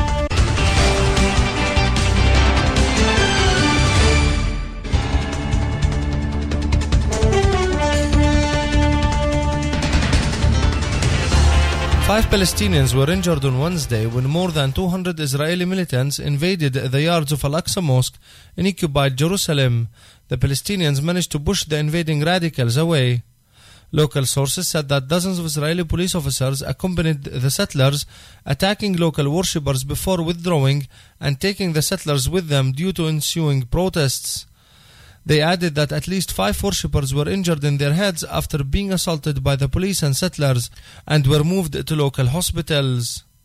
Five Palestinians were injured on Wednesday when more than 200 Israeli militants invaded the yards of Al-Aqsa Mosque in occupied Jerusalem. The Palestinians managed to push the invading radicals away. Local sources said that dozens of Israeli police officers accompanied the settlers, attacking local worshippers before withdrawing and taking the settlers with them due to ensuing protests. They added that at least 5 worshippers were injured in their heads after being assaulted by the police and settlers and were moved to local hospitals.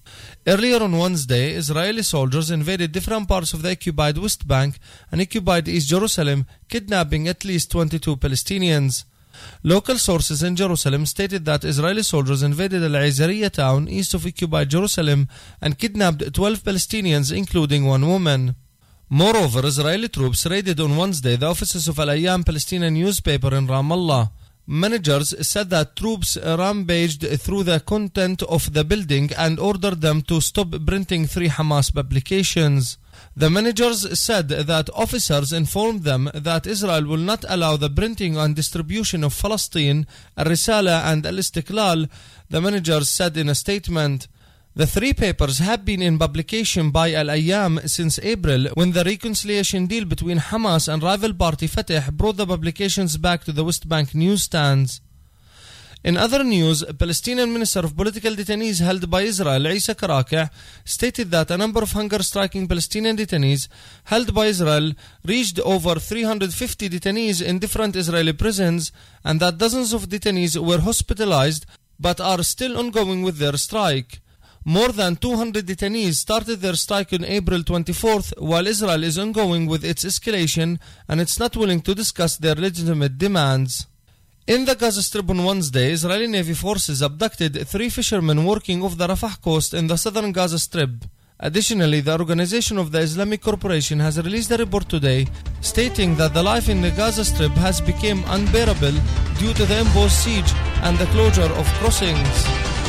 Earlier on Wednesday, Israeli soldiers invaded different parts of the occupied West Bank and occupied East Jerusalem, kidnapping at least 22 Palestinians. Local sources in Jerusalem stated that Israeli soldiers invaded Al-Izariya town east of occupied Jerusalem and kidnapped 12 Palestinians, including one woman. Moreover, Israeli troops raided on Wednesday the offices of Al-Ayyam Palestinian newspaper in Ramallah. Managers said that troops rampaged through the content of the building and ordered them to stop printing 3 Hamas publications. The managers said that officers informed them that Israel will not allow the printing and distribution of Palestine, Al-Risala and Al-Istiqlal, the managers said in a statement. The 3 papers have been in publication by Al-Ayyam since April, when the reconciliation deal between Hamas and rival party Fatah brought the publications back to the West Bank newsstands. In other news, Palestinian Minister of Political Detainees held by Israel, Isa Karakeh, stated that a number of hunger-striking Palestinian detainees held by Israel reached over 350 detainees in different Israeli prisons, and that dozens of detainees were hospitalized but are still ongoing with their strike. More than 200 detainees started their strike on April 24th, while Israel is ongoing with its escalation and it's not willing to discuss their legitimate demands. In the Gaza Strip on Wednesday, Israeli Navy forces abducted 3 fishermen working off the Rafah coast in the southern Gaza Strip. Additionally, the Organization of the Islamic Cooperation has released a report today stating that the life in the Gaza Strip has become unbearable due to the imposed siege and the closure of crossings.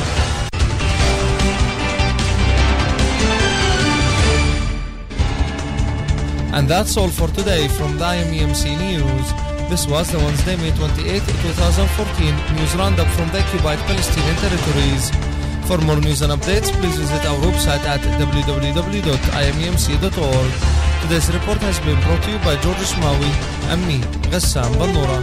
And that's all for today from the IMEMC News. This was the Wednesday, May 28, 2014 news roundup from the occupied Palestinian territories. For more news and updates, please visit our website at www.imemc.org. Today's report has been brought to you by George Shmawi and me, Ghassan Bannoura.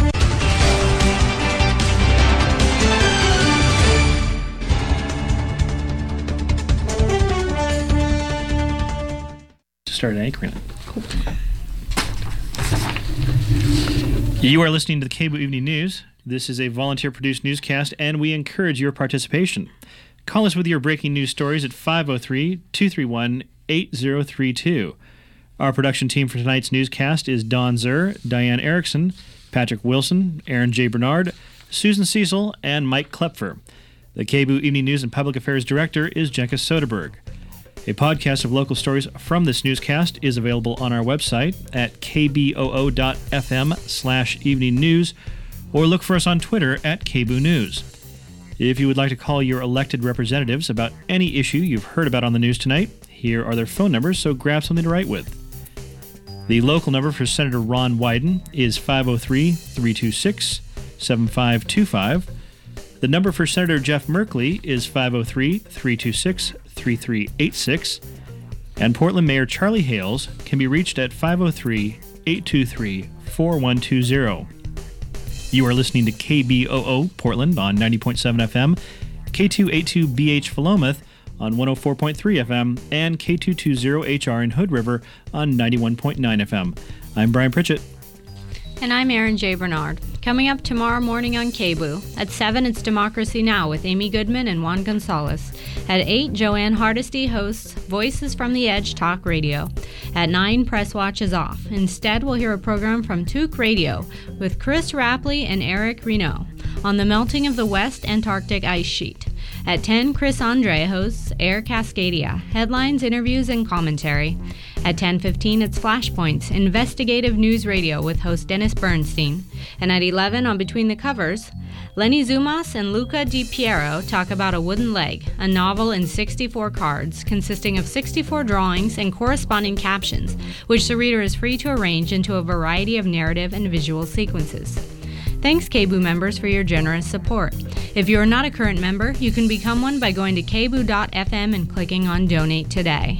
Start anchoring it. Cool. You are listening to the KBOO Evening News. This is a volunteer-produced newscast, and we encourage your participation. Call us with your breaking news stories at 503-231-8032. Our production team for tonight's newscast is Don Zur, Diane Erickson, Patrick Wilson, Aaron J. Bernard, Susan Cecil, and Mike Klepfer. The KBOO Evening News and Public Affairs Director is Jenka Soderberg. A podcast of local stories from this newscast is available on our website at kboo.fm/evening news, or look for us on Twitter at KBOO News. If you would like to call your elected representatives about any issue you've heard about on the news tonight, here are their phone numbers, so grab something to write with. The local number for Senator Ron Wyden is 503-326-7525. The number for Senator Jeff Merkley is 503-326-3386. And Portland Mayor Charlie Hales can be reached at 503-823-4120. You are listening to KBOO Portland on 90.7 FM, K282BH Philomath on 104.3 FM, and K220HR in Hood River on 91.9 FM. I'm Brian Pritchett. And I'm Aaron J. Bernard. Coming up tomorrow morning on KBOO. At 7, it's Democracy Now! With Amy Goodman and Juan Gonzalez. At 8, Joanne Hardesty hosts Voices from the Edge Talk Radio. At 9, Press Watch is off. Instead, we'll hear a program from Tuke Radio with Chris Rapley and Eric Reno on the melting of the West Antarctic ice sheet. At 10, Chris Andre hosts Air Cascadia, headlines, interviews, and commentary. At 10:15, it's Flashpoints, investigative news radio with host Dennis Bernstein. And at 11, on Between the Covers, Lenny Zumas and Luca Di Piero talk about A Wooden Leg, a novel in 64 cards consisting of 64 drawings and corresponding captions, which the reader is free to arrange into a variety of narrative and visual sequences. Thanks, KBOO members, for your generous support. If you are not a current member, you can become one by going to kboo.fm and clicking on Donate Today.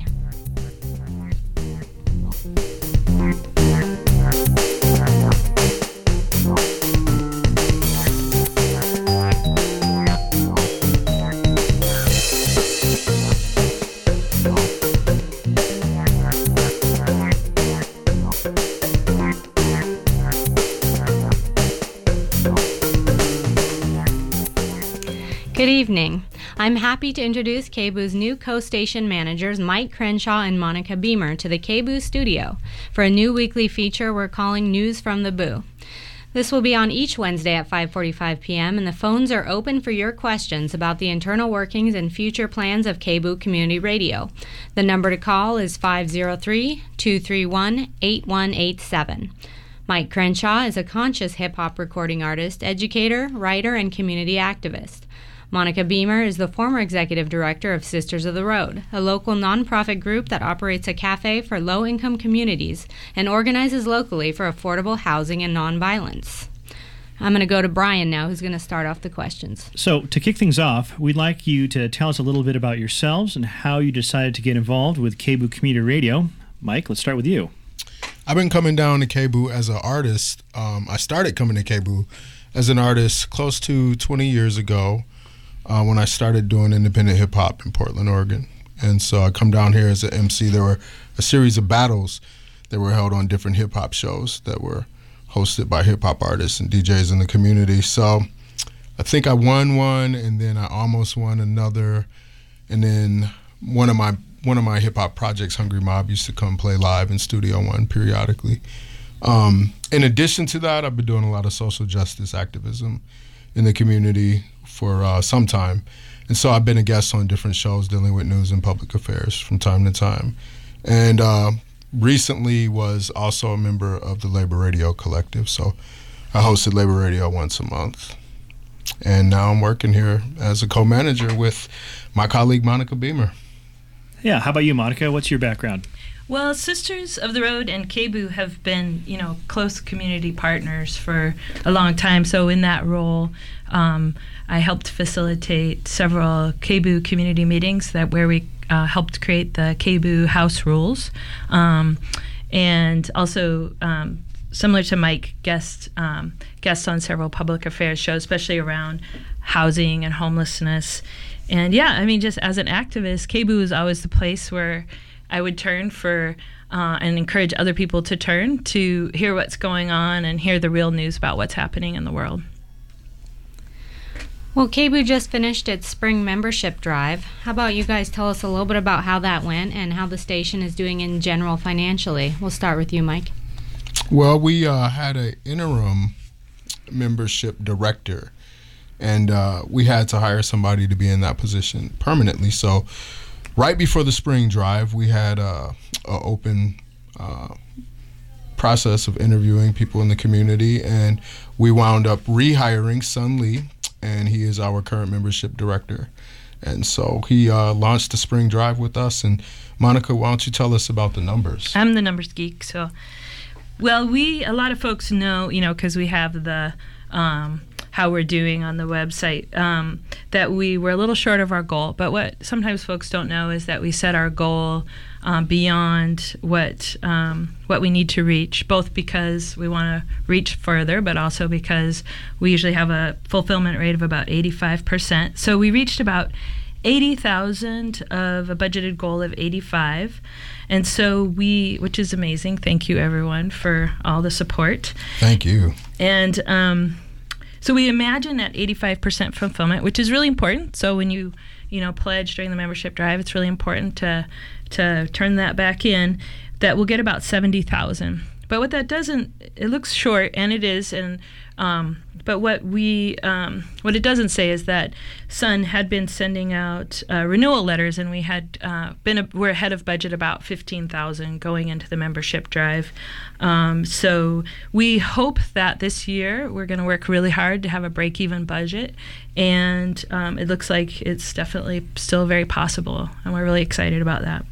Good evening. I'm happy to introduce KBOO's new co-station managers, Mike Crenshaw and Monica Beamer, to the KBOO studio for a new weekly feature we're calling News from the Boo. This will be on each Wednesday at 5:45 p.m., and the phones are open for your questions about the internal workings and future plans of KBOO Community Radio. The number to call is 503-231-8187. Mike Crenshaw is a conscious hip-hop recording artist, educator, writer, and community activist. Monica Beamer is the former executive director of Sisters of the Road, a local nonprofit group that operates a cafe for low-income communities and organizes locally for affordable housing and nonviolence. I'm going to go to Brian now, who's going to start off the questions. So, to kick things off, we'd like you to tell us a little bit about yourselves and how you decided to get involved with KBOO Community Radio. Mike, let's start with you. I've been coming down to KBOO as an artist. I started coming to KBOO as an artist close to 20 years ago when I started doing independent hip-hop in Portland, Oregon. And so I come down here as an MC. There were a series of battles that were held on different hip-hop shows that were hosted by hip-hop artists and DJs in the community. So I think I won one, and then I almost won another. And then one of my hip-hop projects, Hungry Mob, used to come play live in Studio One periodically. In addition to that, I've been doing a lot of social justice activism in the community for some time. And so I've been a guest on different shows dealing with news and public affairs from time to time. And recently was also a member of the Labor Radio Collective. So I hosted Labor Radio once a month. And now I'm working here as a co-manager with my colleague, Monica Beamer. Yeah, how about you, Monica? What's your background? Well, Sisters of the Road and KBOO have been, close community partners for a long time. So in that role, I helped facilitate several KBOO community meetings where we helped create the KBOO House Rules, and also similar to Mike, guest on several public affairs shows, especially around housing and homelessness. And just as an activist, KBOO is always the place where I would turn for and encourage other people to turn to hear what's going on and hear the real news about what's happening in the world. Well, KBOO just finished its spring membership drive. How about you guys tell us a little bit about how that went and how the station is doing in general financially? We'll start with you, Mike. Well, we had an interim membership director, and we had to hire somebody to be in that position permanently. So right before the spring drive, we had an open process of interviewing people in the community, and we wound up rehiring Sun Lee, and he is our current membership director. And so he launched the spring drive with us. And Monica, why don't you tell us about the numbers? I'm the numbers geek. So, well, a lot of folks know, because we have the how we're doing on the website, that we were a little short of our goal. But what sometimes folks don't know is that we set our goal beyond what we need to reach, both because we want to reach further, but also because we usually have a fulfillment rate of about 85%. So we reached about 80,000 of a budgeted goal of 85. And so which is amazing. Thank you, everyone, for all the support. Thank you. And so we imagine at 85% fulfillment, which is really important. So when you pledge during the membership drive, it's really important to turn that back in, that we'll get about 70,000. But what that doesn't, it looks short, and it is, and but what it doesn't say is that Sun had been sending out renewal letters, and we had we're ahead of budget about 15,000 going into the membership drive. So we hope that this year we're going to work really hard to have a break-even budget, and it looks like it's definitely still very possible, and we're really excited about that.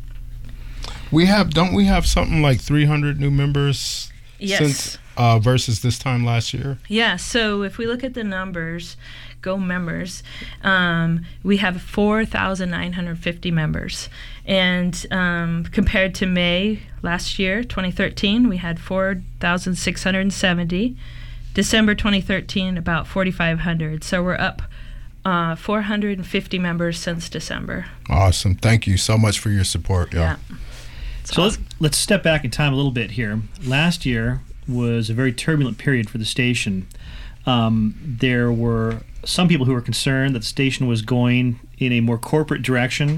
Don't we have something like 300 new members? Yes. Since versus this time last year? Yeah, so if we look at the numbers, Go members, we have 4,950 members. And compared to May last year, 2013, we had 4,670. December 2013, about 4,500. So we're up 450 members since December. Awesome. Thank you so much for your support. Yeah. So let's step back in time a little bit here. Last year was a very turbulent period for the station. there were some people who were concerned that the station was going in a more corporate direction.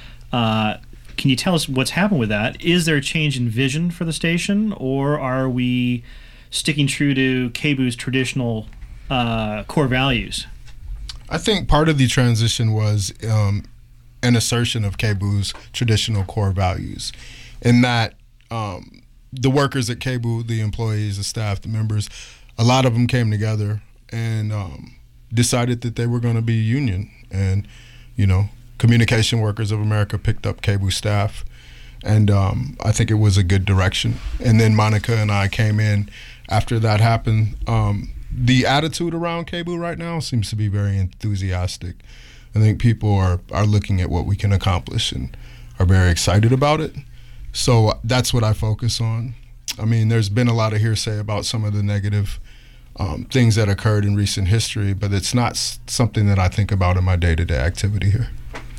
Can you tell us what's happened with that? Is there a change in vision for the station, or are we sticking true to KBOO's traditional core values? I think part of the transition was an assertion of KBOO's traditional core values, in that the workers at KBOO, the employees, the staff, the members, a lot of them came together and decided that they were going to be a union. And, Communication Workers of America picked up KBOO staff, and I think it was a good direction. And then Monica and I came in after that happened. The attitude around KBOO right now seems to be very enthusiastic. I think people are looking at what we can accomplish and are very excited about it. So that's what I focus on. I mean, there's been a lot of hearsay about some of the negative things that occurred in recent history, but it's not something that I think about in my day-to-day activity here.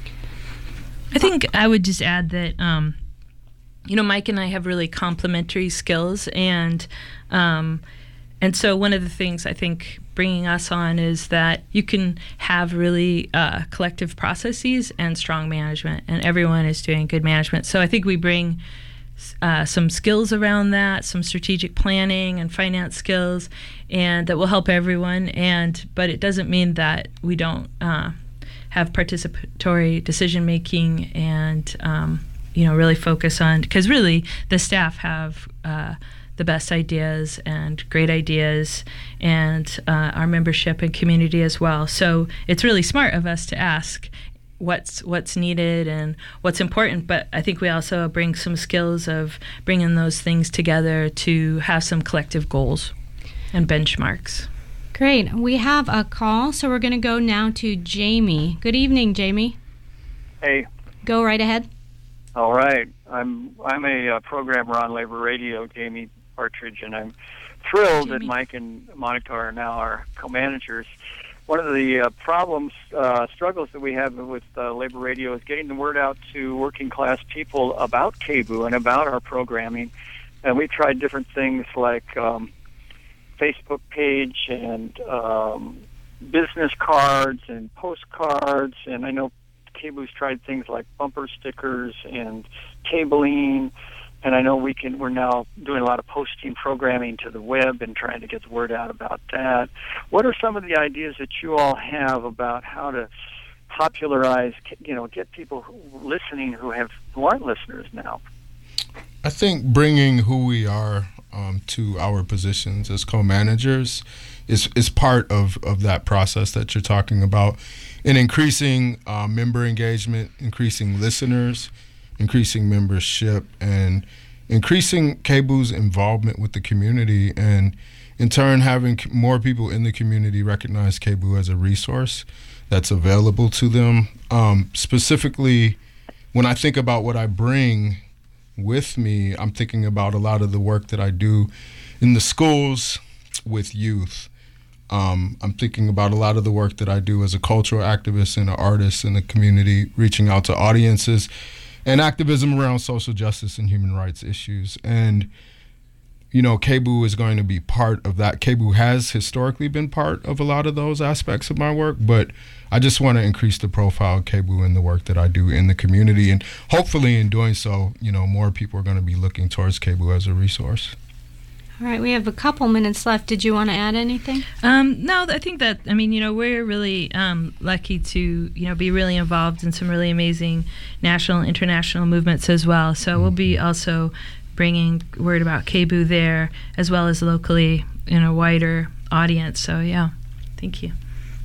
I think I would just add that, Mike and I have really complementary skills, and so one of the things I think bringing us on is that you can have really collective processes and strong management, and everyone is doing good management. So I think we bring some skills around that, some strategic planning and finance skills, and that will help everyone. But it doesn't mean that we don't have participatory decision making and really focus on, because really the staff have the best ideas and great ideas, and our membership and community as well. So it's really smart of us to ask what's needed and what's important, but I think we also bring some skills of bringing those things together to have some collective goals and benchmarks. Great. We have a call, so we're going to go now to Jamie. Good evening, Jamie. Hey. Go right ahead. All right. I'm a programmer on Labor Radio, Jamie Partridge, and I'm thrilled that Mike and Monica are now our co-managers. One of the struggles that we have with Labor Radio is getting the word out to working class people about KBOO and about our programming. And we tried different things like Facebook page and business cards and postcards, and I know KBOO's tried things like bumper stickers and cabling, and I know we're now doing a lot of posting programming to the web and trying to get the word out about that. What are some of the ideas that you all have about how to popularize, get people listening who aren't listeners now? I think bringing who we are to our positions as co-managers is part of that process that you're talking about, in increasing member engagement, increasing listeners, increasing membership, and increasing KBOO's involvement with the community, and in turn having more people in the community recognize KBOO as a resource that's available to them. Specifically, when I think about what I bring with me, I'm thinking about a lot of the work that I do in the schools with youth. I'm thinking about a lot of the work that I do as a cultural activist and an artist in the community, reaching out to audiences, and activism around social justice and human rights issues. And, KBOO is going to be part of that. KBOO has historically been part of a lot of those aspects of my work, but I just want to increase the profile of KBOO in the work that I do in the community. And hopefully in doing so, more people are going to be looking towards KBOO as a resource. All right, we have a couple minutes left. Did you want to add anything? No, I think that, we're really lucky to, be really involved in some really amazing national and international movements as well. So we'll be also bringing word about KBOO there, as well as locally in a wider audience. So, yeah, thank you.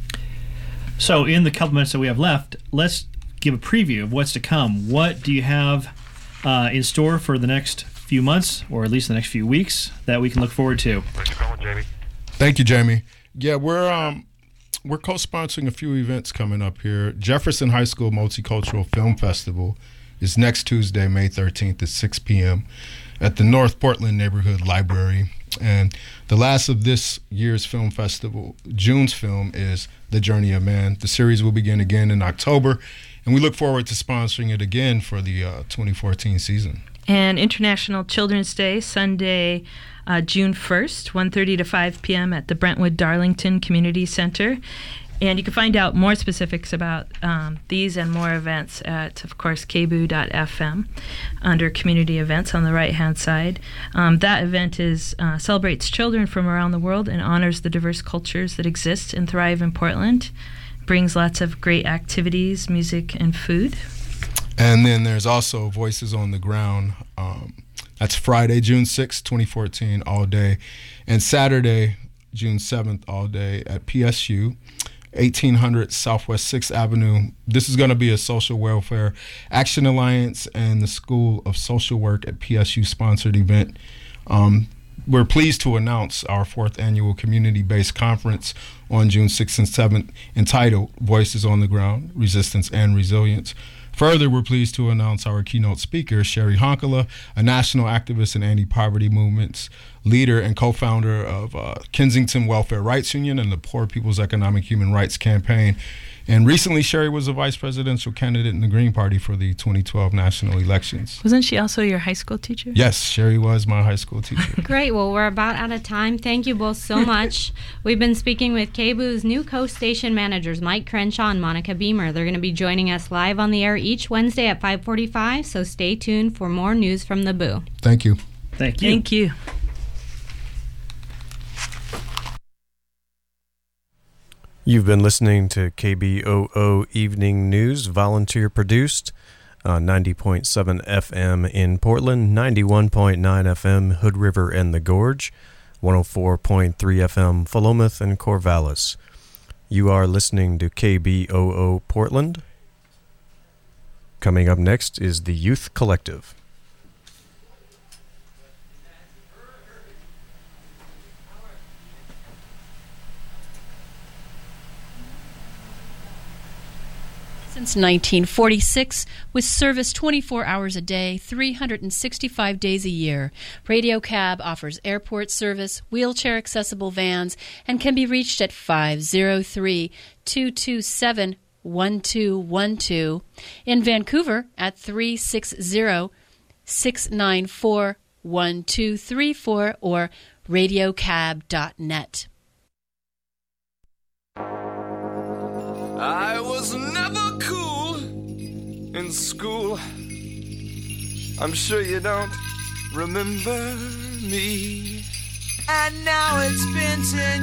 So in the couple minutes that we have left, let's give a preview of what's to come. What do you have in store for the next few months, or at least the next few weeks, that we can look forward to? Thanks for calling, Jamie. Thank you, Jamie. Yeah, we're co-sponsoring a few events coming up here. Jefferson High School Multicultural Film Festival is next Tuesday, May 13th at 6 p.m. at the North Portland Neighborhood Library. And the last of this year's film festival, June's film, is The Journey of Man. The series will begin again in October, and we look forward to sponsoring it again for the 2014 season. And International Children's Day, Sunday, June 1st, 1:30 to 5 p.m. at the Brentwood Darlington Community Center. And you can find out more specifics about these and more events at, of course, kboo.fm under Community Events on the right-hand side. That event celebrates children from around the world and honors the diverse cultures that exist and thrive in Portland. Brings lots of great activities, music, and food. And then there's also Voices on the Ground. That's Friday, June 6th, 2014, all day. And Saturday, June 7th, all day at PSU. 1800 Southwest 6th Avenue. This is going to be a Social Welfare Action Alliance and the School of Social Work at PSU sponsored event. We're pleased to announce our 4th annual community-based conference on June 6th and 7th entitled Voices on the Ground, Resistance and Resilience. Further, we're pleased to announce our keynote speaker, Sherry Honkala, a national activist in anti-poverty movements, leader and co-founder of Kensington Welfare Rights Union and the Poor People's Economic Human Rights Campaign. And recently, Sherry was a vice presidential candidate in the Green Party for the 2012 national elections. Wasn't she also your high school teacher? Yes, Sherry was my high school teacher. Great. Well, we're about out of time. Thank you both so much. We've been speaking with KBOO's new co-station managers, Mike Crenshaw and Monica Beamer. They're going to be joining us live on the air each Wednesday at 5:45, so stay tuned for more news from the Boo. Thank you. Thank you. Thank you. You've been listening to KBOO Evening News, volunteer produced on 90.7 FM in Portland, 91.9 FM Hood River and the Gorge, 104.3 FM Philomath and Corvallis. You are listening to KBOO Portland. Coming up next is the Youth Collective. Since 1946, with service 24 hours a day, 365 days a year, Radio Cab offers airport service, wheelchair-accessible vans, and can be reached at 503-227-1212, in Vancouver at 360-694-1234 or radiocab.net. I was never cool in school. I'm sure you don't remember me. And now it's been 10